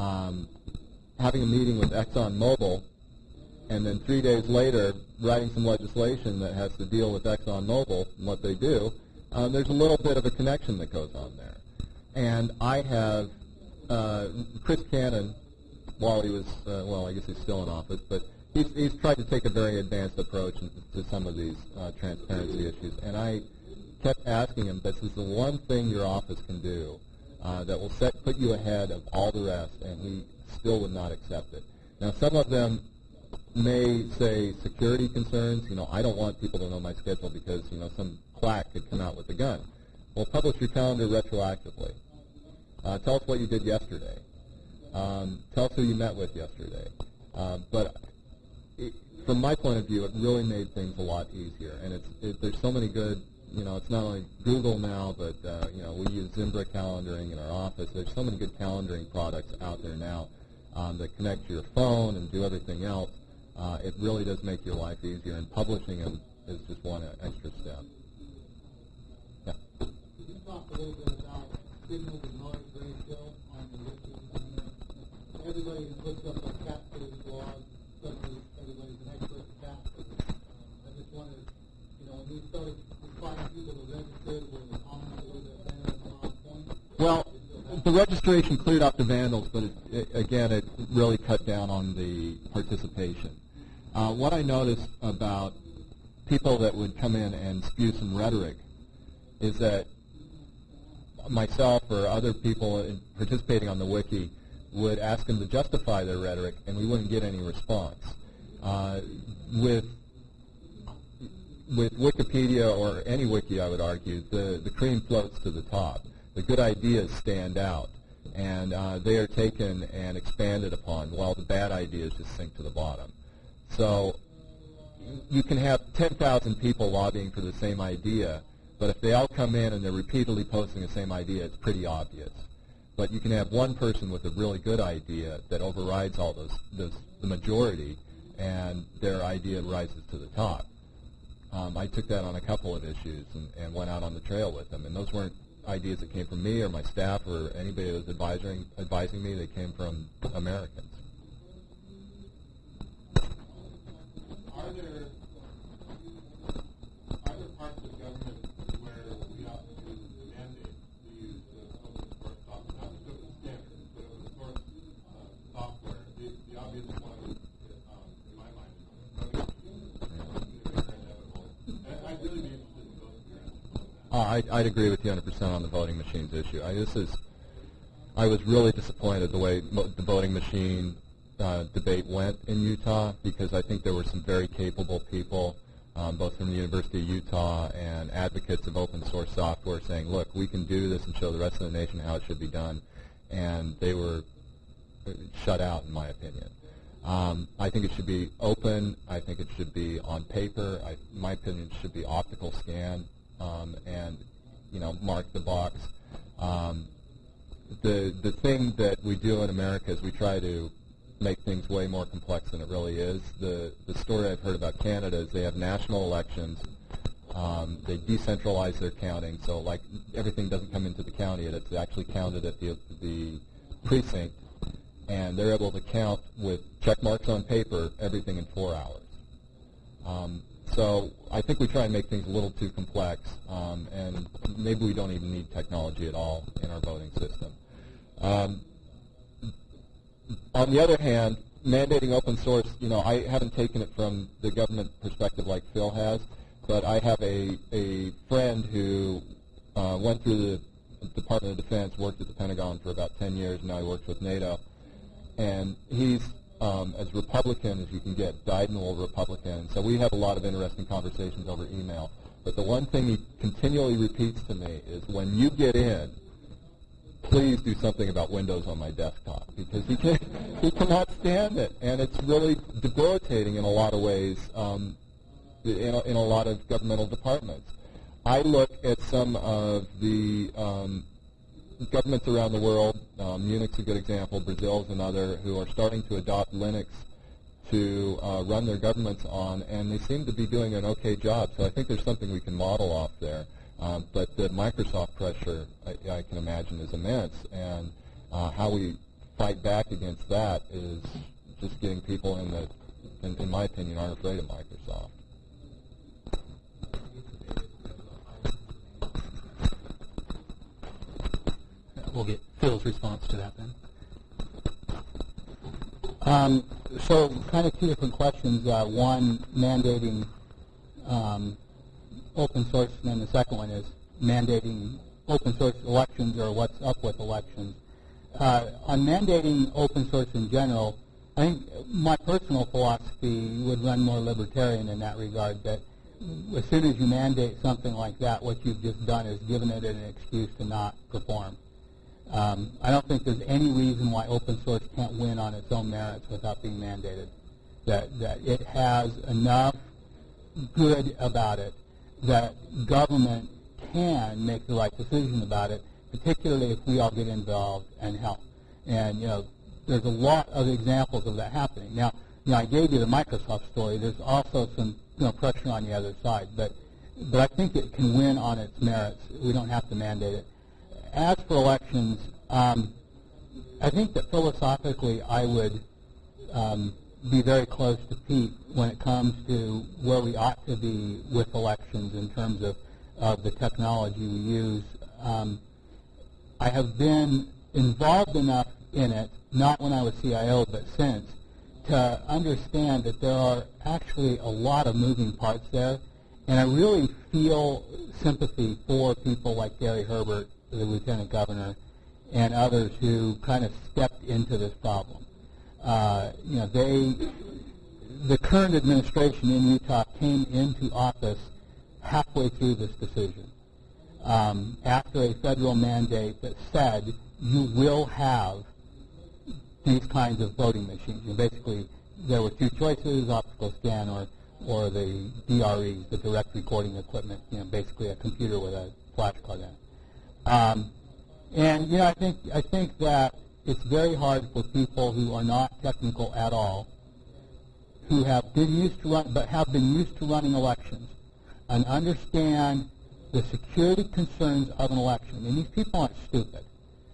having a meeting with ExxonMobil and then 3 days later writing some legislation that has to deal with ExxonMobil and what they do, there's a little bit of a connection that goes on there. And I have Chris Cannon, while he was, I guess he's still in office, but he's tried to take a very advanced approach to some of these transparency issues. And I kept asking him, this is the one thing your office can do that will put you ahead of all the rest, and he still would not accept it. Now, some of them may say security concerns. I don't want people to know my schedule because, some quack could come out with a gun. Well, publish your calendar retroactively. Tell us what you did yesterday. Tell us who you met with yesterday. But from my point of view, it really made things a lot easier. And there's so many good, it's not only Google now, but, we use Zimbra calendaring in our office. There's so many good calendaring products out there now that connect to your phone and do everything else. It really does make your life easier, and publishing them is just one extra step. Yeah. Could you talk a little bit about signal to noise ratio on the wiki? Everybody who looks up a cat food blog, suddenly everybody's an expert in cat food. I just wondered, when we started requiring people to register, were the comments a little bit better on point? Well, the registration cleared up the vandals, but it really cut down on the participation. What I noticed about people that would come in and spew some rhetoric is that myself or other people participating on the wiki would ask them to justify their rhetoric, and we wouldn't get any response. With Wikipedia or any wiki, I would argue, the cream floats to the top. The good ideas stand out, and they are taken and expanded upon, while the bad ideas just sink to the bottom. So you can have 10,000 people lobbying for the same idea, but if they all come in and they're repeatedly posting the same idea, it's pretty obvious. But you can have one person with a really good idea that overrides all the majority, and their idea rises to the top. I took that on a couple of issues and went out on the trail with them, and those weren't ideas that came from me or my staff or anybody that was advising me. They came from Americans. Are there parts of government where we ought to mandate the use of open source software, not just open standards, but open source software? The obvious one, in my mind, is inevitable. I'd really be interested in both of your answers on that. I'd agree with you 100% on the voting machines issue. I was really disappointed the way the voting machine debate went in Utah, because I think there were some very capable people, both from the University of Utah and advocates of open source software, saying, look, we can do this and show the rest of the nation how it should be done. And they were shut out, in my opinion. I think it should be open. I think it should be on paper. In my opinion, it should be optical scan and, mark the box. The thing that we do in America is we try to make things way more complex than it really is. The story I've heard about Canada is they have national elections. They decentralize their counting, so like everything doesn't come into the county. It's actually counted at the precinct, and they're able to count with check marks on paper everything in 4 hours. So I think we try and make things a little too complex, and maybe we don't even need technology at all in our voting system. On the other hand, mandating open source, I haven't taken it from the government perspective like Phil has, but I have a friend who went through the Department of Defense, worked at the Pentagon for about 10 years, and now he works with NATO. And he's as Republican as you can get, dyed-in-the-wool Republican. So we have a lot of interesting conversations over email. But the one thing he continually repeats to me is, when you get in, please do something about Windows on my desktop, because he cannot stand it, and it's really debilitating in a lot of ways in a lot of governmental departments. I look at some of the governments around the world. Munich's a good example. Brazil's another, who are starting to adopt Linux to run their governments on, and they seem to be doing an okay job. So I think there's something we can model off there. But the Microsoft pressure, I can imagine, is immense, and how we fight back against that is just getting people in my opinion, aren't afraid of Microsoft. We'll get Phil's response to that then. So kind of two different questions. One, mandating open source, and then the second one is mandating open source elections, or what's up with elections. On mandating open source in general, I think my personal philosophy would run more libertarian in that regard, that as soon as you mandate something like that, what you've just done is given it an excuse to not perform. I don't think there's any reason why open source can't win on its own merits without being mandated. That it has enough good about it that government can make the right decision about it, particularly if we all get involved and help. And there's a lot of examples of that happening. Now, I gave you the Microsoft story. There's also some pressure on the other side, but I think it can win on its merits. We don't have to mandate it. As for elections, I think that philosophically I would be very close to Pete when it comes to where we ought to be with elections in terms of the technology we use. I have been involved enough in it, not when I was CIO, but since, to understand that there are actually a lot of moving parts there, and I really feel sympathy for people like Gary Herbert, the lieutenant governor, and others who kind of stepped into this problem. The current administration in Utah came into office halfway through this decision, after a federal mandate that said you will have these kinds of voting machines. And basically, there were two choices: optical scan or the DREs, the direct recording equipment. Basically a computer with a flash card in it. And I think that it's very hard for people who are not technical at all, who have been used to running elections, and understand the security concerns of an election. And these people aren't stupid.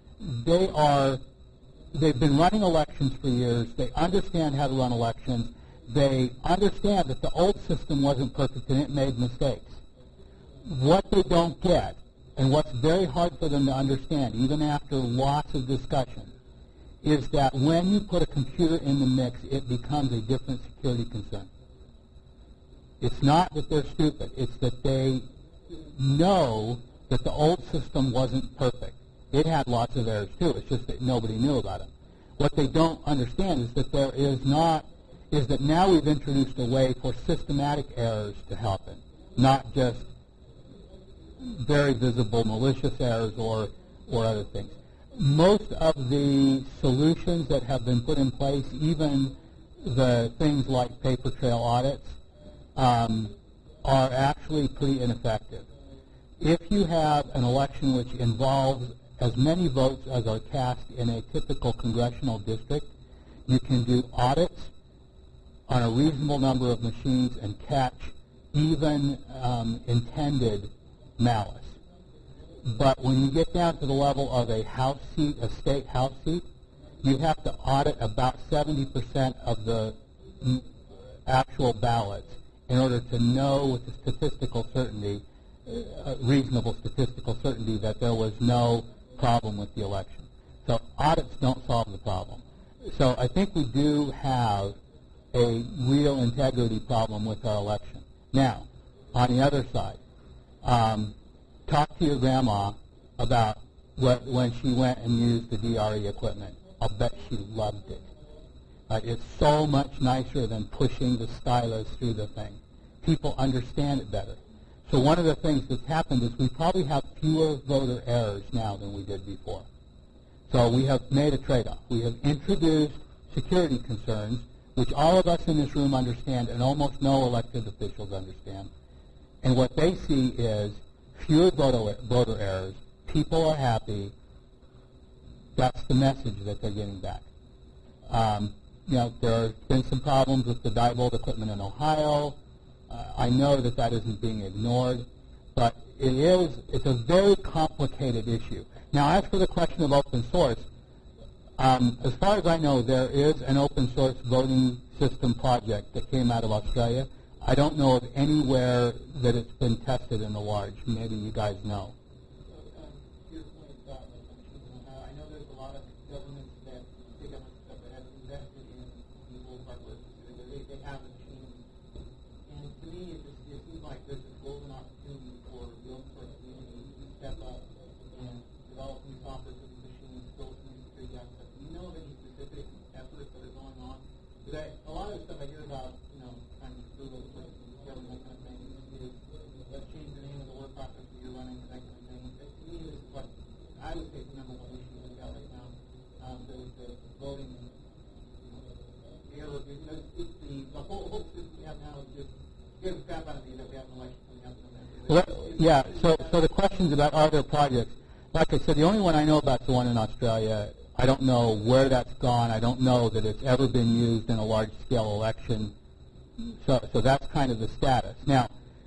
They've been running elections for years. They understand how to run elections. They understand that the old system wasn't perfect and it made mistakes. What they don't get, and what's very hard for them to understand, even after lots of discussion, is that when you put a computer in the mix, it becomes a different security concern. It's not that they're stupid. It's that they know that the old system wasn't perfect. It had lots of errors too. It's just that nobody knew about them. What they don't understand is that that now we've introduced a way for systematic errors to happen, not just very visible malicious errors or other things. Most of the solutions that have been put in place, even the things like paper trail audits, are actually pretty ineffective. If you have an election which involves as many votes as are cast in a typical congressional district, you can do audits on a reasonable number of machines and catch even intended malice. But when you get down to the level of a House seat, a state House seat, you have to audit about 70% of the actual ballots in order to know with a statistical certainty, reasonable statistical certainty, that there was no problem with the election. So audits don't solve the problem. So I think we do have a real integrity problem with our election. Now, on the other side, talk to your grandma about when she went and used the DRE equipment. I'll bet she loved it. It's so much nicer than pushing the stylus through the thing. People understand it better. So one of the things that's happened is we probably have fewer voter errors now than we did before. So we have made a trade-off. We have introduced security concerns, which all of us in this room understand and almost no elected officials understand. And what they see is fewer voter errors, people are happy. That's the message that they're getting back. There have been some problems with the Diebold equipment in Ohio. I know that isn't being ignored, but it's a very complicated issue. Now, as for the question of open source, as far as I know, there is an open source voting system project that came out of Australia. I don't know of anywhere that it's been tested in the large. Maybe you guys know. I know there's a lot of governments that, state governments that have invested in people hardware. They have machines. And to me, it seems like there's a golden opportunity for the open source community to step up and develop new software for these machines, build some security aspects. Do you know of any specific efforts that are going on? Because a lot of the stuff I hear about, trying to do those government kind of things is let's change the name of the work process that you're running, that kind of thing. But to me, this is what I would say the number one issue we've got right now. The voting error. The whole system we have now is just scares the crap out of me that we have an election coming up in November. Yeah, so the questions about are there projects, like I said, the only one I know about is the one in Australia. I don't know where that's gone. I don't know that it's ever been used in a large-scale election. So that's kind of the status. Now,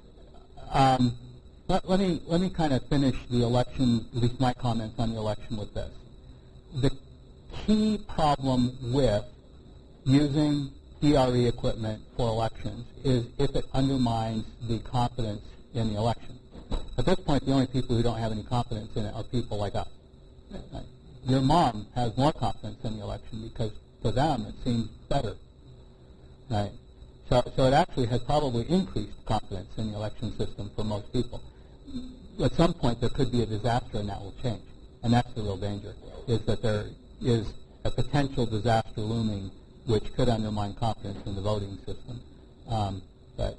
let me kind of finish the election, at least my comments on the election, with this. The key problem with using DRE equipment for elections is if it undermines the confidence in the election. At this point, the only people who don't have any confidence in it are people like us. Right? Your mom has more confidence in the election because to them it seems better. Right? So it actually has probably increased confidence in the election system for most people. At some point, there could be a disaster and that will change. And that's the real danger, is that there is a potential disaster looming which could undermine confidence in the voting system. But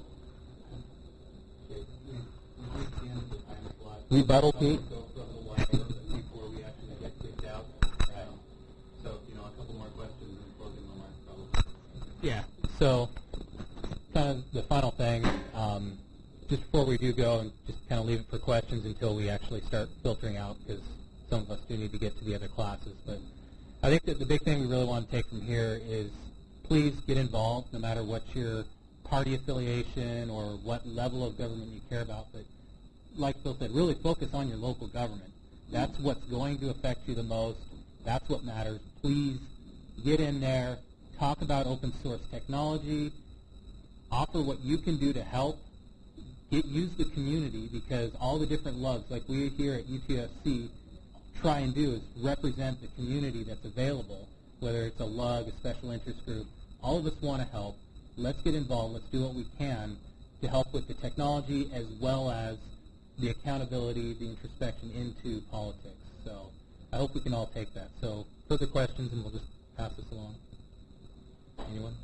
rebuttal, Pete? Before we actually get kicked out. So, a couple more questions and closing remarks probably. Yeah. So, kind of the final thing, just before we do go, and just kind of leave it for questions until we actually start filtering out, because some of us do need to get to the other classes. But I think that the big thing we really want to take from here is please get involved, no matter what your party affiliation or what level of government you care about. But like Phil said, really focus on your local government. That's what's going to affect you the most. That's what matters. Please get in there. Talk about open source technology, offer what you can do to help, use the community, because all the different lugs, like we here at UTSC try and do, is represent the community that's available, whether it's a lug, a special interest group. All of us want to help. Let's get involved. Let's do what we can to help with the technology as well as the accountability, the introspection into politics. So I hope we can all take that. So further questions, and we'll just pass this along. Anyone?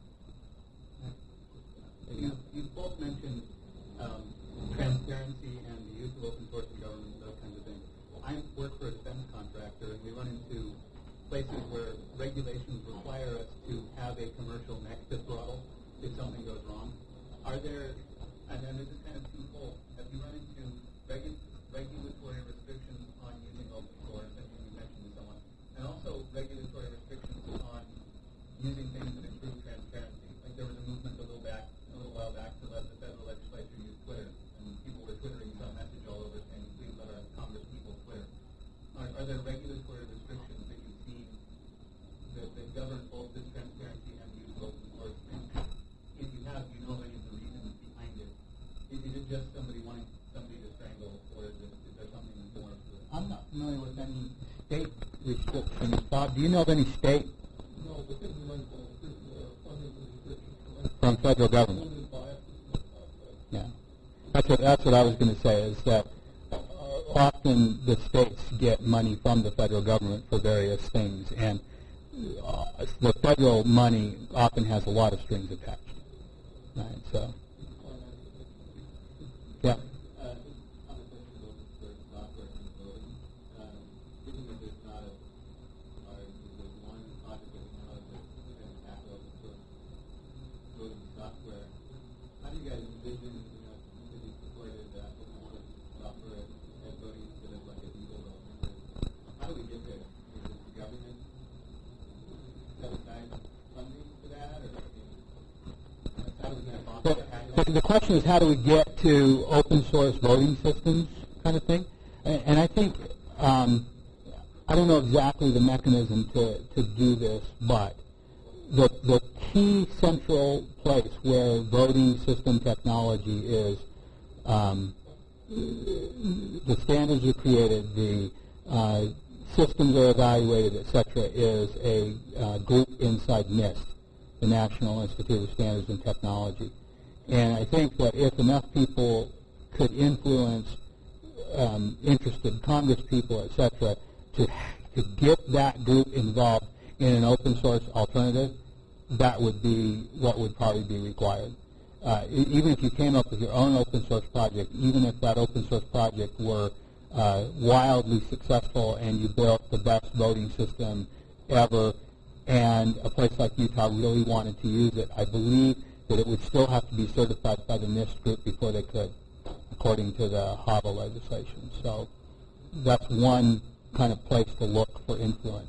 You both mentioned transparency and the use of open source in government, those kinds of things. I work for a defense contractor, and we run into places where regulations require us to have a commercial neck to throttle if something goes wrong. Are there, and then this is kind of twofold, have you run into regulatory restrictions on using open source, as you mentioned to someone, and also regulatory restrictions on using things that improve transparency? Like there was a movement a little while back to let the federal legislature use Twitter, and people were twittering some message all over saying, please let our Congress people Twitter. Are there regulatory restrictions that you see that govern both this transparency and the use of open source? And if you have, do you know any of the reasons behind it? Is it just somebody wanting somebody to strangle, or is there something more to it? I'm not familiar with any state restrictions. Bob, do you know of any state? No, the thing we run funding restrictions From federal government? Yeah. That's what I was going to say, is that often the states get money from the federal government for various things, and the federal money often has a lot of strings attached. Right, so, yeah. The question is, how do we get to open source voting systems, kind of thing? And I think, I don't know exactly the mechanism to do this, but the key central place where voting system technology is, the standards are created, the systems are evaluated, etc., is a group inside NIST, the National Institute of Standards and Technology. And I think that if enough people could influence interested Congress people, etc., to get that group involved in an open source alternative, that would be what would probably be required. Even if you came up with your own open source project, even if that open source project were wildly successful and you built the best voting system ever, and a place like Utah really wanted to use it, I believe that it would still have to be certified by the NIST group before they could, according to the HAVA legislation. So that's one kind of place to look for influence.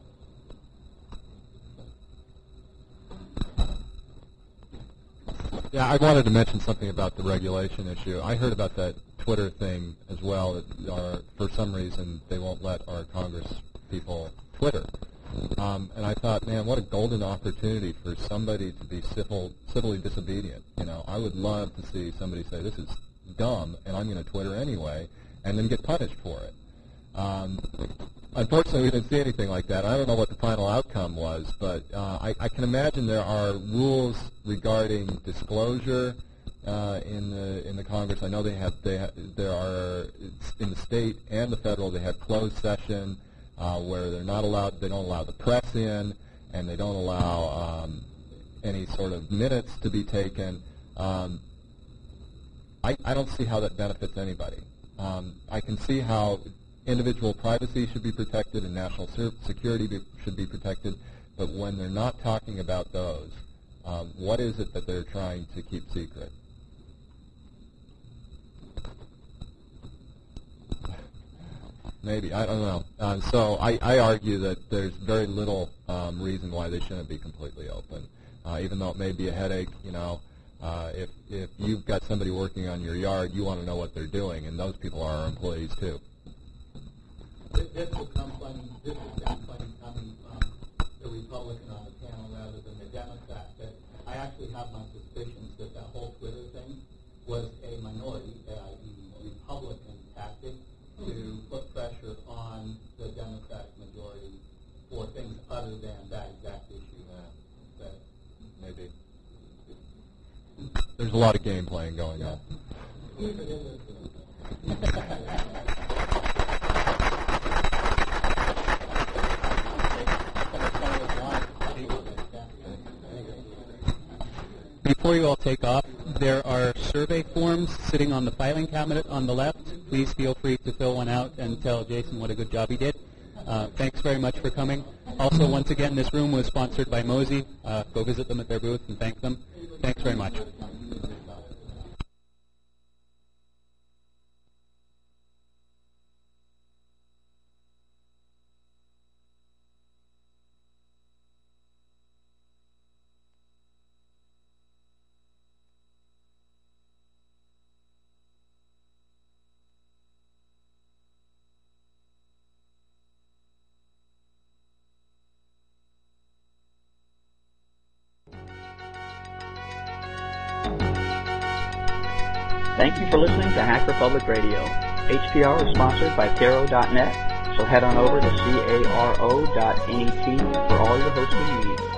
Yeah, I wanted to mention something about the regulation issue. I heard about that Twitter thing as well. That for some reason, they won't let our Congress people Twitter. And I thought, man, what a golden opportunity for somebody to be civilly disobedient. You know, I would love to see somebody say, this is dumb, and I'm going to Twitter anyway, and then get punished for it. Unfortunately, we didn't see anything like that. I don't know what the final outcome was, but I can imagine there are rules regarding disclosure in the Congress. I know there are in the state and the federal. They have closed session where they're not allowed. They don't allow the press in, and they don't allow any sort of minutes to be taken. I don't see how that benefits anybody. I can see how individual privacy should be protected and national security should be protected, but when they're not talking about those, what is it that they're trying to keep secret? Maybe, I don't know. So I argue that there's very little reason why they shouldn't be completely open, even though it may be a headache. You know, if you've got somebody working on your yard, you want to know what they're doing, and those people are our employees too. This will sound funny coming from the Republican on the panel rather than the Democrat, but I actually have my suspicions that that whole Twitter thing was a minority, i.e. Republican tactic to put pressure on the Democratic majority for things other than that exact issue. Maybe. There's a lot of game playing going on. Before you all take off, there are survey forms sitting on the filing cabinet on the left. Please feel free to fill one out and tell Jason what a good job he did. Thanks very much for coming. Also, once again, this room was sponsored by Mozy. Go visit them at their booth and thank them. Thanks very much. Thank you for listening to Hacker Public Radio. HPR is sponsored by Caro.net, so head on over to caro.net for all your hosting needs.